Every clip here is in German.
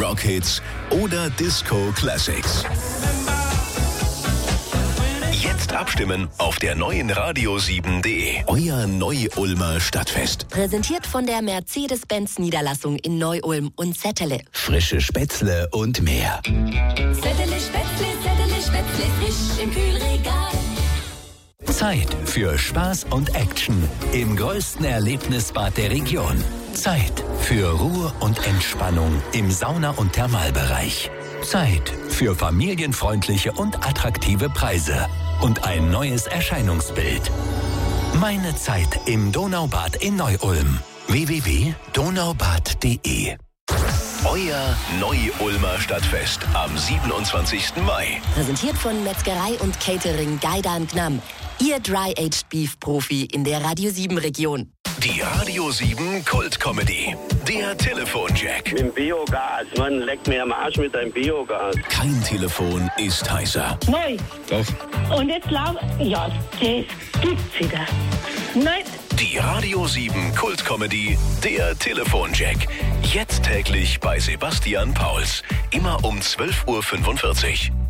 Rockhits oder Disco Classics. Jetzt abstimmen auf der neuen Radio7.de. Euer Neu-Ulmer Stadtfest. Präsentiert von der Mercedes-Benz-Niederlassung in Neu-Ulm und Zettele. Frische Spätzle und mehr. Zettele, Spätzle, frisch im Kühlregal. Zeit für Spaß und Action im größten Erlebnisbad der Region. Zeit für Ruhe und Entspannung im Sauna- und Thermalbereich. Zeit für familienfreundliche und attraktive Preise und ein neues Erscheinungsbild. Meine Zeit im Donaubad in Neu-Ulm. www.donaubad.de. Euer Neu-Ulmer Stadtfest am 27. Mai. Präsentiert von Metzgerei und Catering Geidan Gnam. Ihr Dry-Aged Beef Profi in der Radio 7 Region. Die Radio 7 Kult-Comedy. Der Telefonjack. Mit dem Biogas. Mann, leck mir am Arsch mit deinem Biogas. Kein Telefon ist heißer. Neu. Doch. Und jetzt ja, das gibt's wieder. Nein. Die Radio 7 Kult-Comedy. Der Telefonjack. Jetzt täglich bei Sebastian Pauls. Immer um 12.45 Uhr.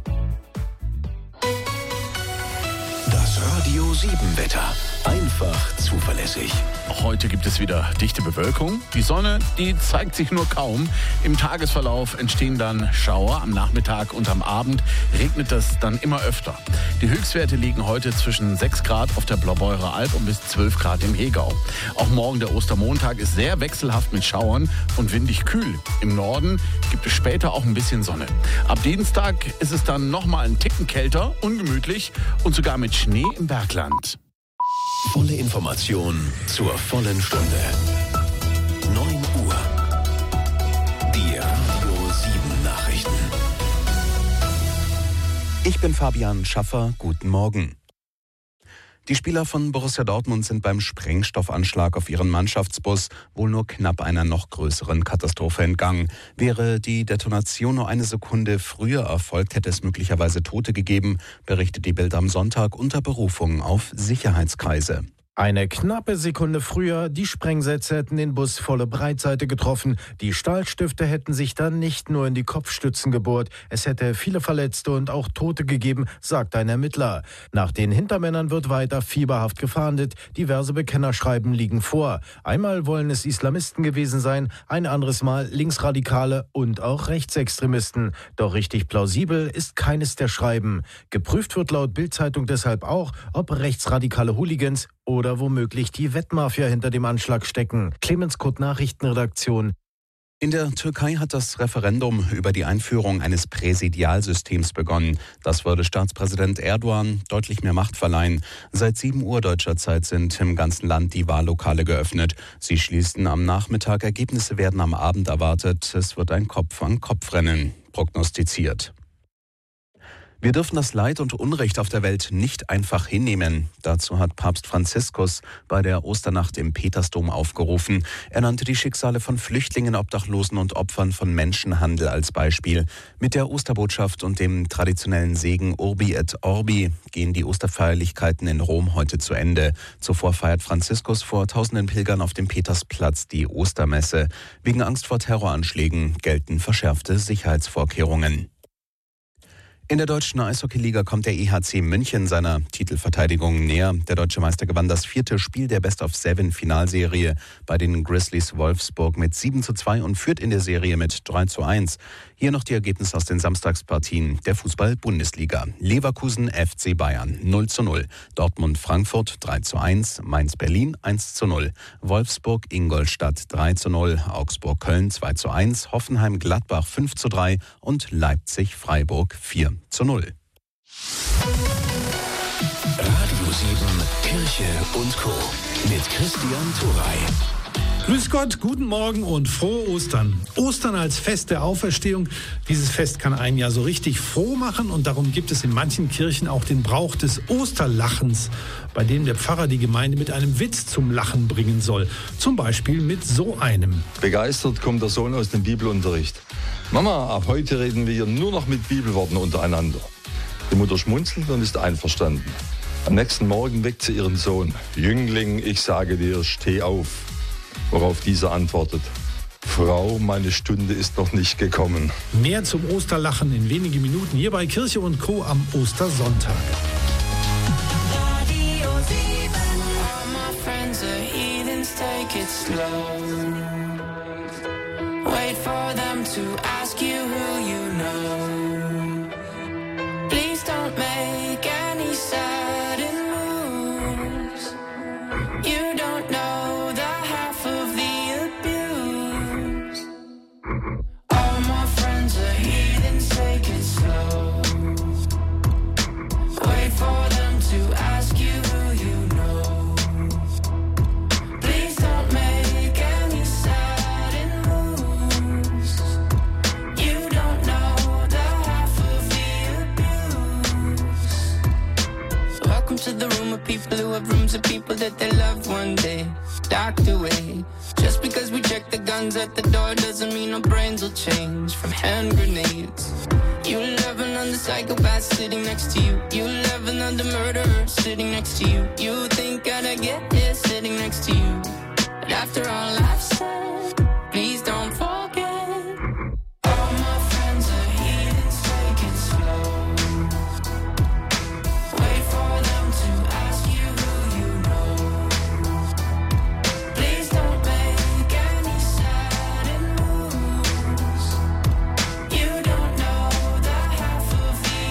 Das Radio 7 Wetter. Einfach zuverlässig. Heute gibt es wieder dichte Bewölkung. Die Sonne, die zeigt sich nur kaum. Im Tagesverlauf entstehen dann Schauer. Am Nachmittag und am Abend regnet es dann immer öfter. Die Höchstwerte liegen heute zwischen 6 Grad auf der Blaubeurer Alb und bis 12 Grad im Hegau. Auch morgen, der Ostermontag, ist sehr wechselhaft mit Schauern und windig kühl. Im Norden gibt es später auch ein bisschen Sonne. Ab Dienstag ist es dann nochmal einen Ticken kälter, ungemütlich und sogar mit Schnee im Bergland. Volle Information zur vollen Stunde. 9 Uhr. Die Radio 7 Nachrichten. Ich bin Fabian Schaffer. Guten Morgen. Die Spieler von Borussia Dortmund sind beim Sprengstoffanschlag auf ihren Mannschaftsbus wohl nur knapp einer noch größeren Katastrophe entgangen. Wäre die Detonation nur eine Sekunde früher erfolgt, hätte es möglicherweise Tote gegeben, berichtet die Bild am Sonntag unter Berufung auf Sicherheitskreise. Eine knappe Sekunde früher, die Sprengsätze hätten den Bus volle Breitseite getroffen. Die Stahlstifte hätten sich dann nicht nur in die Kopfstützen gebohrt. Es hätte viele Verletzte und auch Tote gegeben, sagt ein Ermittler. Nach den Hintermännern wird weiter fieberhaft gefahndet. Diverse Bekennerschreiben liegen vor. Einmal wollen es Islamisten gewesen sein, ein anderes Mal Linksradikale und auch Rechtsextremisten. Doch richtig plausibel ist keines der Schreiben. Geprüft wird laut Bild-Zeitung deshalb auch, ob rechtsradikale Hooligans oder womöglich die Wettmafia hinter dem Anschlag stecken. Clemens Kurt, Nachrichtenredaktion. In der Türkei hat das Referendum über die Einführung eines Präsidialsystems begonnen. Das würde Staatspräsident Erdogan deutlich mehr Macht verleihen. Seit 7 Uhr deutscher Zeit sind im ganzen Land die Wahllokale geöffnet. Sie schließen am Nachmittag. Ergebnisse werden am Abend erwartet. Es wird ein Kopf-an-Kopf-Rennen prognostiziert. Wir dürfen das Leid und Unrecht auf der Welt nicht einfach hinnehmen. Dazu hat Papst Franziskus bei der Osternacht im Petersdom aufgerufen. Er nannte die Schicksale von Flüchtlingen, Obdachlosen und Opfern von Menschenhandel als Beispiel. Mit der Osterbotschaft und dem traditionellen Segen Urbi et Orbi gehen die Osterfeierlichkeiten in Rom heute zu Ende. Zuvor feiert Franziskus vor tausenden Pilgern auf dem Petersplatz die Ostermesse. Wegen Angst vor Terroranschlägen gelten verschärfte Sicherheitsvorkehrungen. In der deutschen Eishockeyliga kommt der EHC München seiner Titelverteidigung näher. Der deutsche Meister gewann das 4. Spiel der Best-of-7-Finalserie bei den Grizzlies Wolfsburg mit 7:2 und führt in der Serie mit 3:1. Hier noch die Ergebnisse aus den Samstagspartien der Fußball-Bundesliga. Leverkusen FC Bayern 0:0, Dortmund Frankfurt 3:1, Mainz Berlin 1:0, Wolfsburg Ingolstadt 3:0, Augsburg Köln 2:1, Hoffenheim Gladbach 5:3 und Leipzig Freiburg 4:0. Radio 7 Kirche und Co. mit Christian Thuray. Grüß Gott, guten Morgen und frohe Ostern. Ostern als Fest der Auferstehung. Dieses Fest kann einen ja so richtig froh machen und darum gibt es in manchen Kirchen auch den Brauch des Osterlachens, bei dem der Pfarrer die Gemeinde mit einem Witz zum Lachen bringen soll. Zum Beispiel mit so einem. Begeistert kommt der Sohn aus dem Bibelunterricht. Mama, ab heute reden wir nur noch mit Bibelworten untereinander. Die Mutter schmunzelt und ist einverstanden. Am nächsten Morgen weckt sie ihren Sohn. Jüngling, ich sage dir, steh auf. Worauf dieser antwortet: Frau, meine Stunde ist noch nicht gekommen. Mehr zum Osterlachen in wenigen Minuten hier bei Kirche und Co. am Ostersonntag. Radio 7. All my friends are heathens, take it slow. Wait for them to ask you who you know. Please don't make any sudden moves. You don't know the half of the abuse. All my friends are heathens, take it slow. Wait for them to ask you who you know. Please don't make any sudden moves. You don't know the half of the abuse. Welcome to the room of people who have rooms of people that they loved one day docked away. Just because we check the guns at the door doesn't mean our brains will change from hand grenades. You love another psychopath sitting next to you. You love another murderer sitting next to you. You think I'd get here sitting next to you. But after all I've said, please don't forget. All my friends are heathens, take it slow. Wait for them to ask you who you know. Please don't make any sudden moves. You don't know the half of the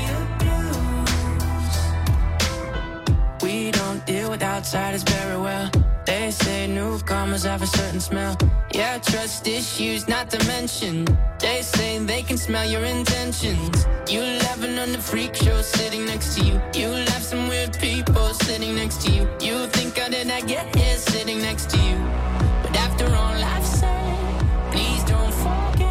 abuse. We don't deal with outsiders very well. They say newcomers have a certain smell. Yeah, trust issues not to mention. They say they can smell your intentions. You laughing on the freak show sitting next to you. You laugh some weird people sitting next to you. You think how did I get here sitting next to you? But after all I've said, please don't forget.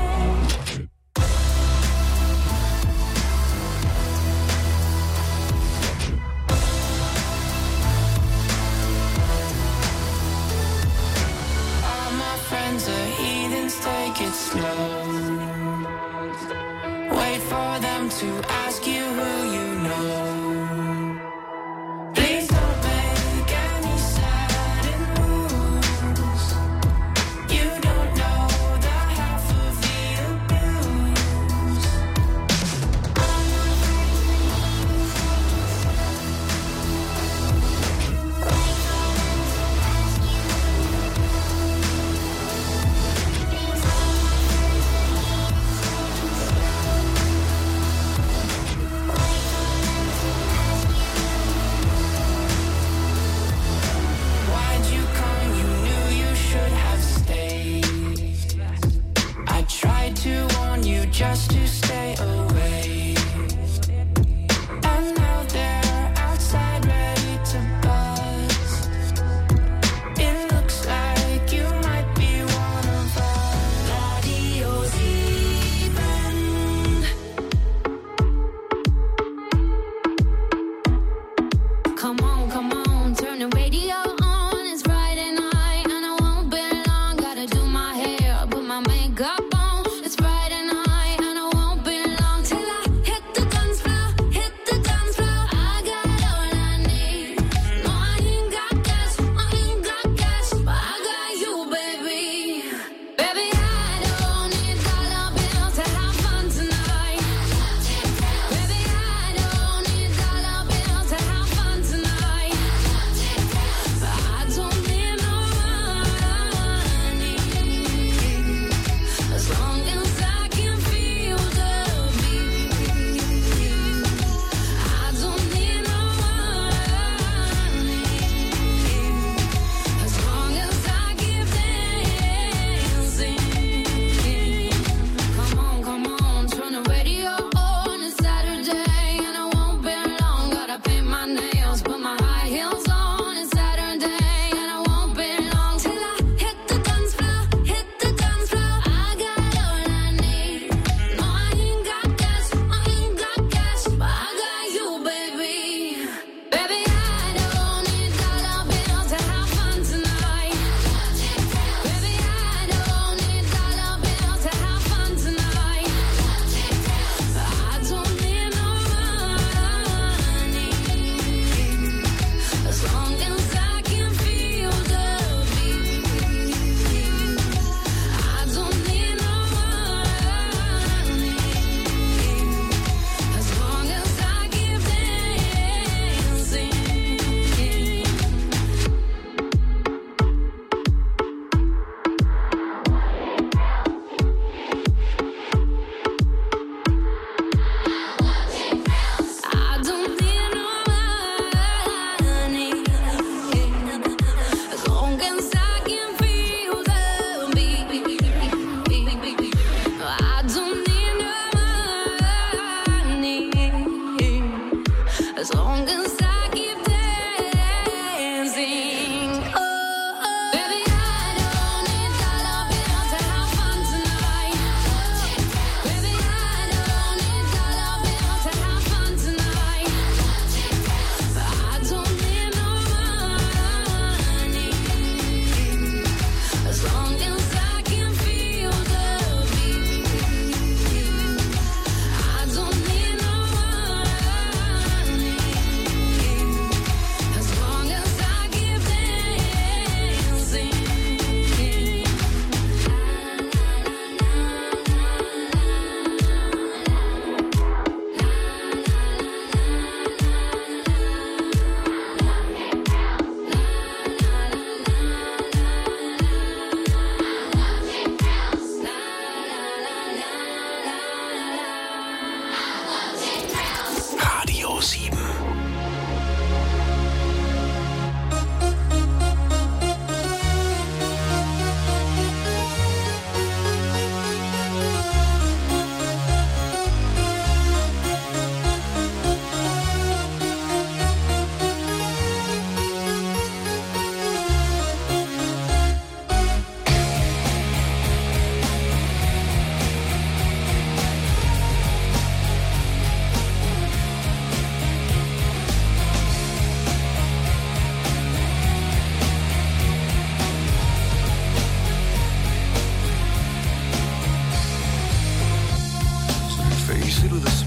All my friends are heathens, take it slow. Wait for them to ask you who you know. Please don't make any sudden moves. You don't know the half of the abuse. Why'd you come? You knew you should have stayed. I tried to warn you just to stay away. And now they're outside ready to buzz. It looks like you might be one of us. Radio 7. Come on, turn the radio on. It's Friday night and I won't be long. Gotta do my hair, put my makeup on. It's Friday night and I won't be long.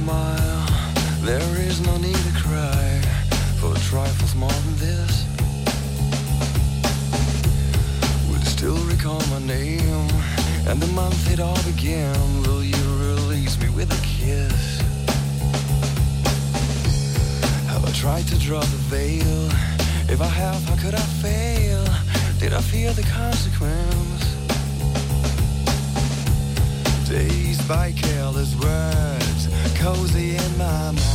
smile. There is no need to cry for trifles more than this. Would still recall my name and the month it all began. Will you release me with a kiss? Have I tried to draw the veil? If I have, how could I fail? Did I fear the consequence? Dazed by careless words, cozy in my mind.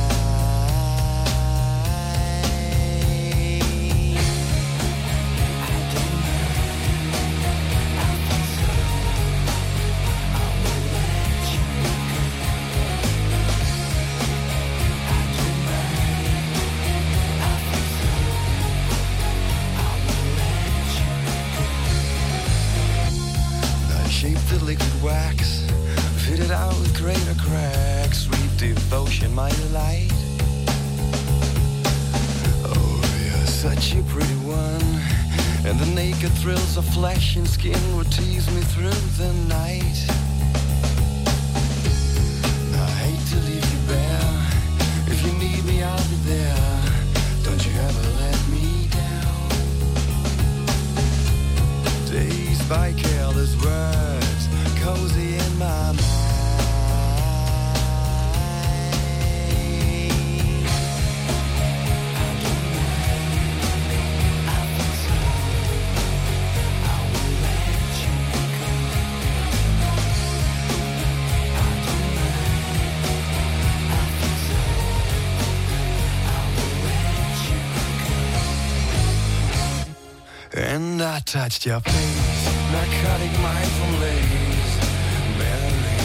The liquid wax, fitted out with greater cracks, sweet devotion, my delight. Oh, you're such a pretty one, and the naked thrills of flesh and skin would tease me through the night. I hate to leave you bare, if you need me I'll be there, don't you ever let me down. Dazed by careless words, cozy in my mind. And I touched your face, narcotic mindful lace, Mary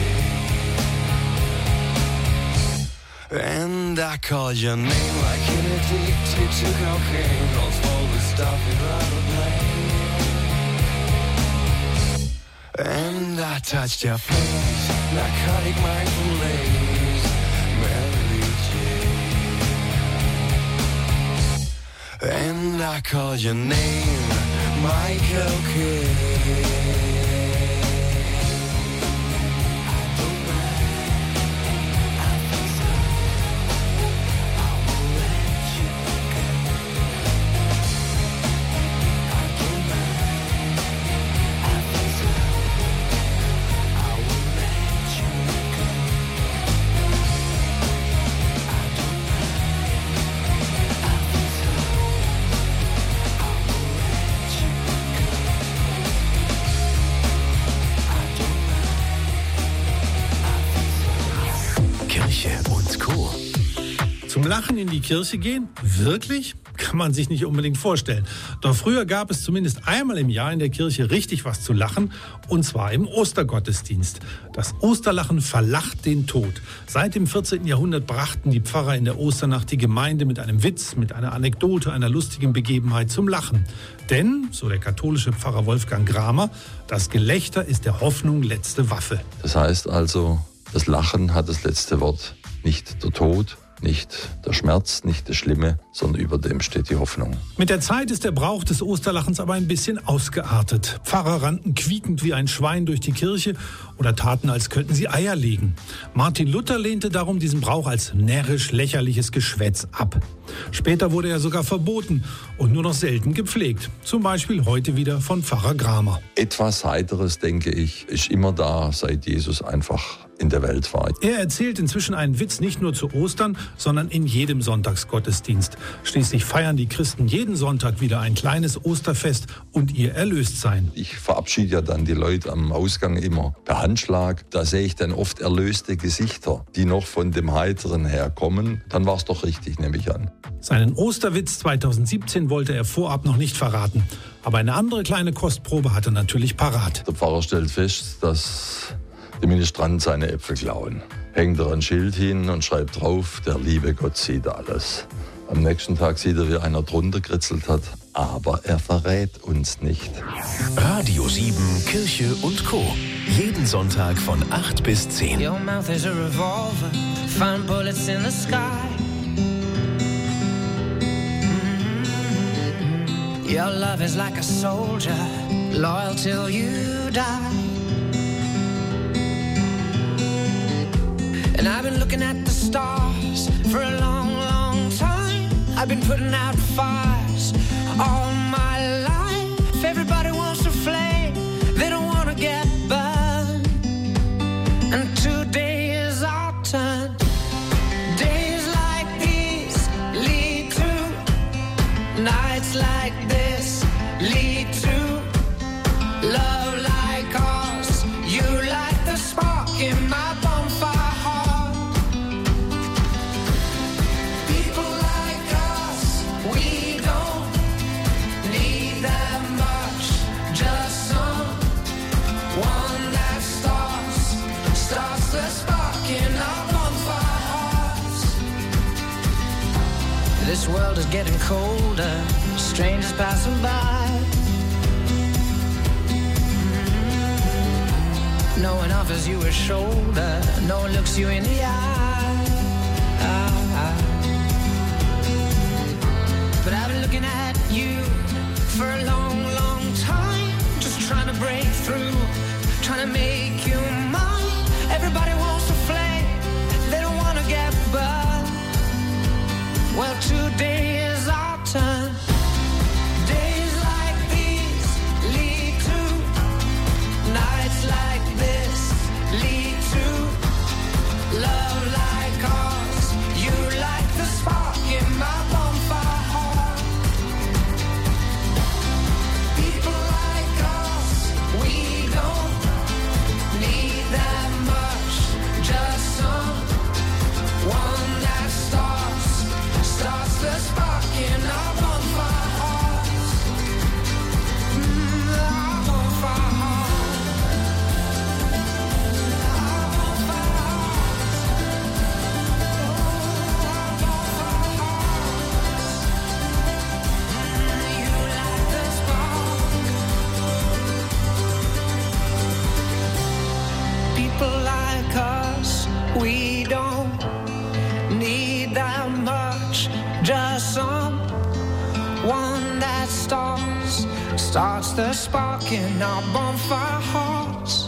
Jane. And I called your name like an addicted to cocaine, rolls full with stuff you'd rather blame. And I touched your face, narcotic mindful lace, Mary Jane. And I called your name, Michael Kidd. Zum Lachen in die Kirche gehen? Wirklich? Kann man sich nicht unbedingt vorstellen. Doch früher gab es zumindest einmal im Jahr in der Kirche richtig was zu lachen, und zwar im Ostergottesdienst. Das Osterlachen verlacht den Tod. Seit dem 14. Jahrhundert brachten die Pfarrer in der Osternacht die Gemeinde mit einem Witz, mit einer Anekdote, einer lustigen Begebenheit zum Lachen. Denn, so der katholische Pfarrer Wolfgang Gramer, das Gelächter ist der Hoffnung letzte Waffe. Das heißt also, das Lachen hat das letzte Wort, nicht der Tod, nicht der Schmerz, nicht das Schlimme, sondern über dem steht die Hoffnung. Mit der Zeit ist der Brauch des Osterlachens aber ein bisschen ausgeartet. Pfarrer rannten quiekend wie ein Schwein durch die Kirche oder taten, als könnten sie Eier legen. Martin Luther lehnte darum diesen Brauch als närrisch lächerliches Geschwätz ab. Später wurde er sogar verboten und nur noch selten gepflegt. Zum Beispiel heute wieder von Pfarrer Gramer. Etwas Heiteres, denke ich, ist immer da, seit Jesus einfach in der Welt war. Er erzählt inzwischen einen Witz nicht nur zu Ostern, sondern in jedem Sonntagsgottesdienst. Schließlich feiern die Christen jeden Sonntag wieder ein kleines Osterfest und ihr Erlöstsein. Ich verabschiede ja dann die Leute am Ausgang immer per Handschlag. Da sehe ich dann oft erlöste Gesichter, die noch von dem Heiteren herkommen. Dann war es doch richtig, nehme ich an. Seinen Osterwitz 2017 wollte er vorab noch nicht verraten. Aber eine andere kleine Kostprobe hat er natürlich parat. Der Pfarrer stellt fest, dass die Ministranten seine Äpfel klauen. Hängt er ein Schild hin und schreibt drauf, der liebe Gott sieht alles. Am nächsten Tag sieht er, wie einer drunter kritzelt hat, aber er verrät uns nicht. Radio 7, Kirche und Co. Jeden Sonntag von 8 bis 10. Your mouth is a revolver, find bullets in the sky. Your love is like a soldier, loyal till you die. And I've been looking at the stars for a long, long time. I've been putting out fires all my life. Everybody wants to flame, they don't want to get burned. And today is our turn. Days like these lead to nights like this, lead to love like ours. You light the spark in my bonfire heart. People like us, we don't need that much. Just someone that starts the spark in our bonfire hearts. This world is getting colder, strangers passing by. No one offers you a shoulder, no one looks you in the eye. But I've been looking at you for a long, long time, just trying to break through, trying to make you mine. Everybody wants to flame, they don't want to get burned. Well, today is our turn. Days like these lead to nights like this, lead to love like ours. You light the spark in my bonfire heart. People like us, we don't need that much. Just someone that starts the spark in our bonfire hearts. Our bonfire hearts. People like us, we don't need that much. Just someone that starts the spark in our bonfire hearts.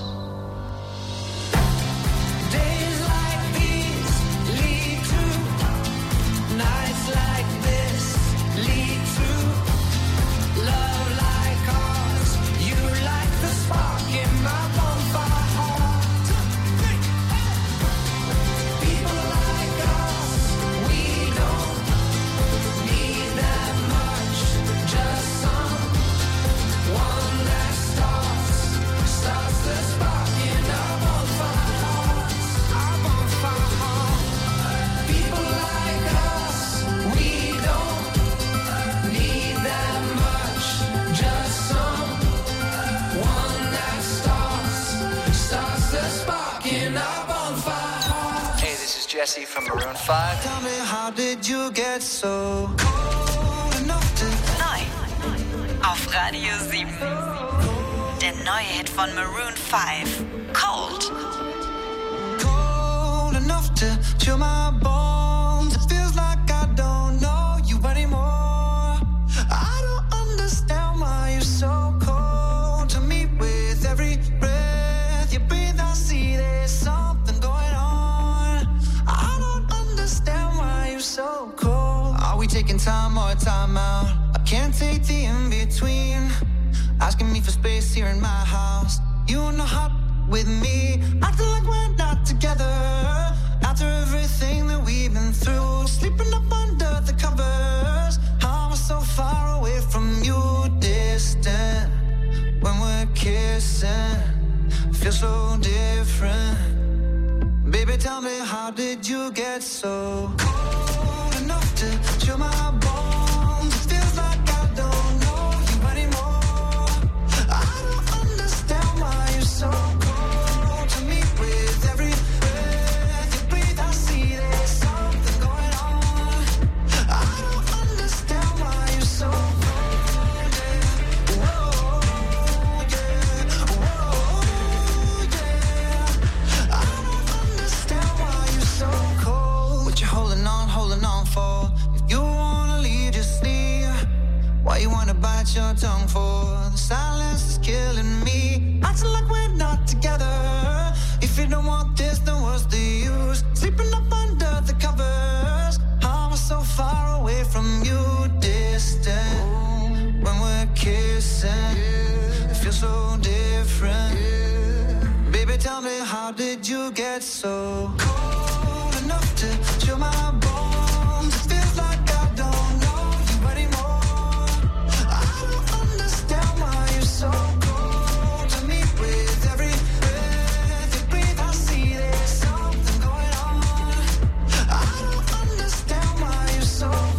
Days like these lead to nights like this, lead to love like ours. You light the spark in my bonfire heart. People like us, we don't need that much. Just someone that starts the spark in our bonfire hearts. Our bonfire heart. People like us, we don't need that much. Just someone that starts the spark in our bonfire hearts. Hey, this is Jesse from Maroon 5. Tell me, how did you get so cold enough to Neu auf Radio 7. Der neue Hit von Maroon 5, Cold. cold enough to chill my bones? It feels like I don't know you anymore. I don't understand why you're so cold to me. With every breath you breathe, I see there's something going on. I don't understand why you're so cold. Are we taking time or time out? I can't take the in-between. Asking me for space here in my house. You wanna hop with me? Acting like we're not together. After everything that we've been through, sleeping up under the covers. I was so far away from you, distant. When we're kissing, feel so different. Baby, tell me, how did you get so cold enough to chill my bones? It feels like I don't know you anymore. I don't understand why you're so cold to me. With every breath you breathe, I see there's something going on. I don't understand why you're so cold, yeah. Whoa, yeah. Whoa, yeah. I don't understand why you're so cold. What you holding on for? If you wanna leave, just Baby, tell me, how did you get so cold enough to chill my bones? It feels like I don't know you anymore. I don't understand why you're so cold to me. With every breath you breathe, I see there's something going on. I don't understand why you're so cold.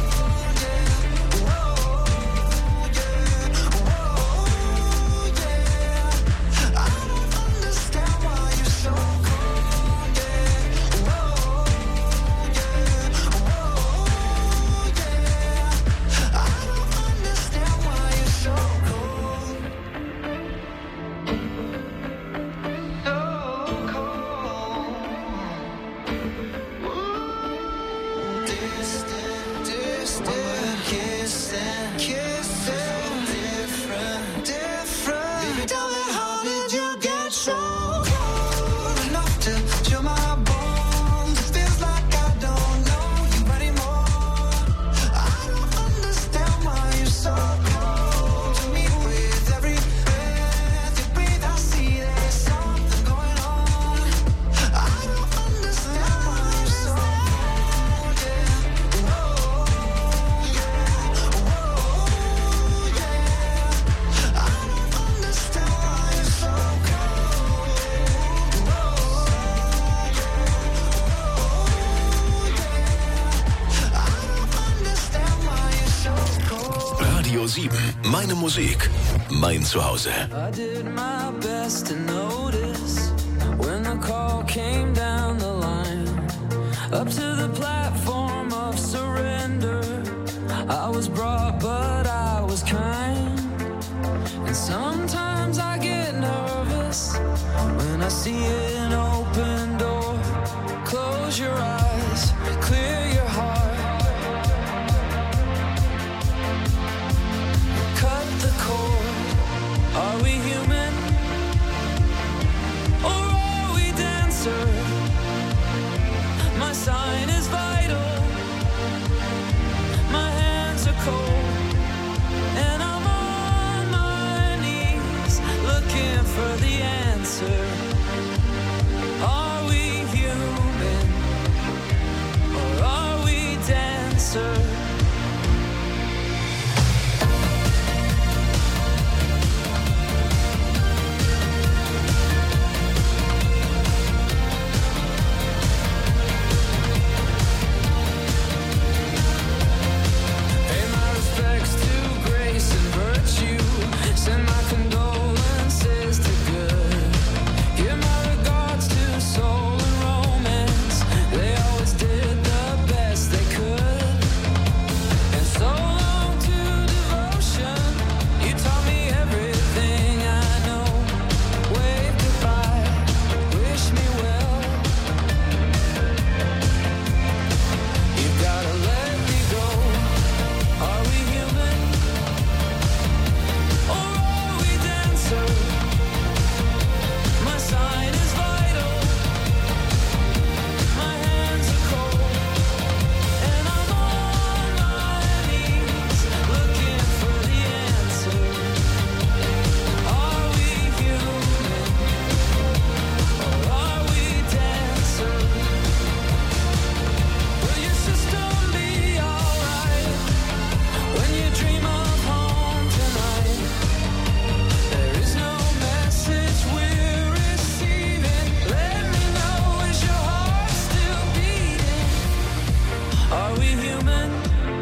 Radio 7, meine Musik, mein Zuhause. I did my best to notice when the call came down the line, up to the platform of surrender. I was brought, but I was kind. And sometimes I get nervous when I see an open door. Close your eyes, clear your heart. Cut the cord. Are we human? Or are we dancer? My sign is vital. My hands are cold. And I'm on my knees looking for the answer. Are we human? Or are we dancer? Send my condolences to good. Give my regards to soul and romance. They always did the best they could. And so long to devotion. You taught me everything I know. Wave goodbye, wish me well. You've gotta let me go. Are we human? My sign is vital. My hands are cold. And I'm on my knees looking for the answer. Are we human? Or are we dancer? Will your system be alright when you dream of home tonight? There is no message we're receiving. Let me know, is your heart still beating? Are we human?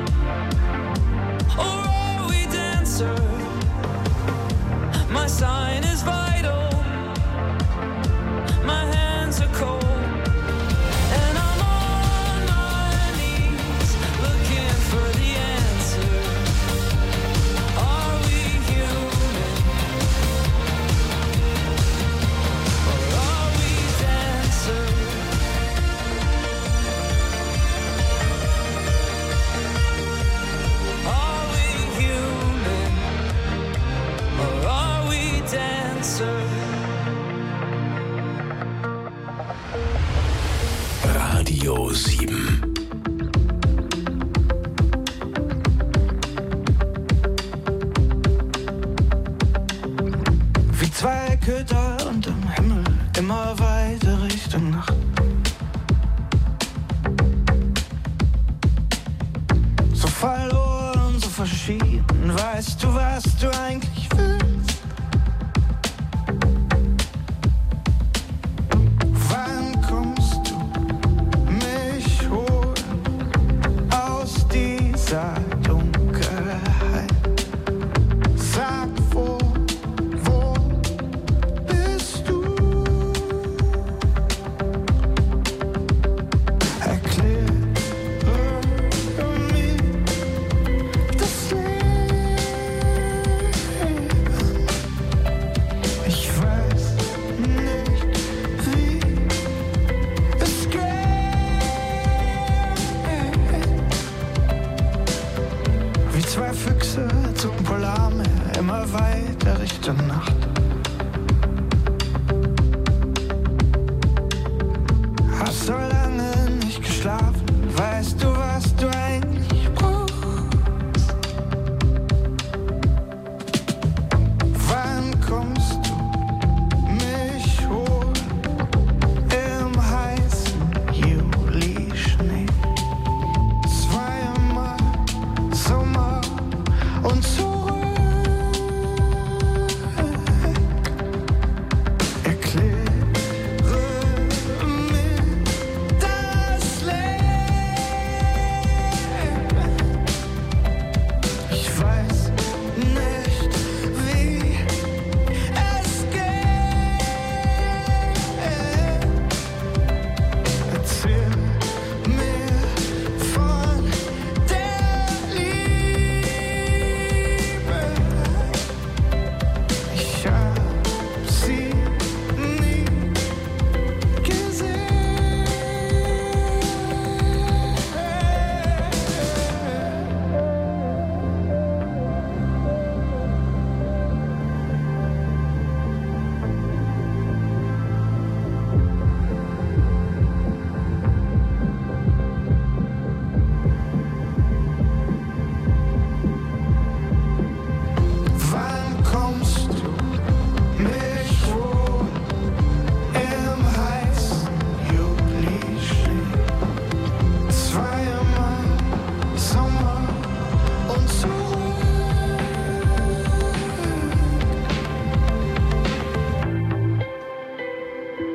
Or are we dancer? My sign is vital. My hands are cold. And I'm on my knees looking for the answer. Are we human? Or are we dancer? Are we human? Or are we dancer? Radio 7. Wie zwei Köter unterm Himmel immer weiter Richtung Nacht. So verloren, so verschieden, weißt du, was du eigentlich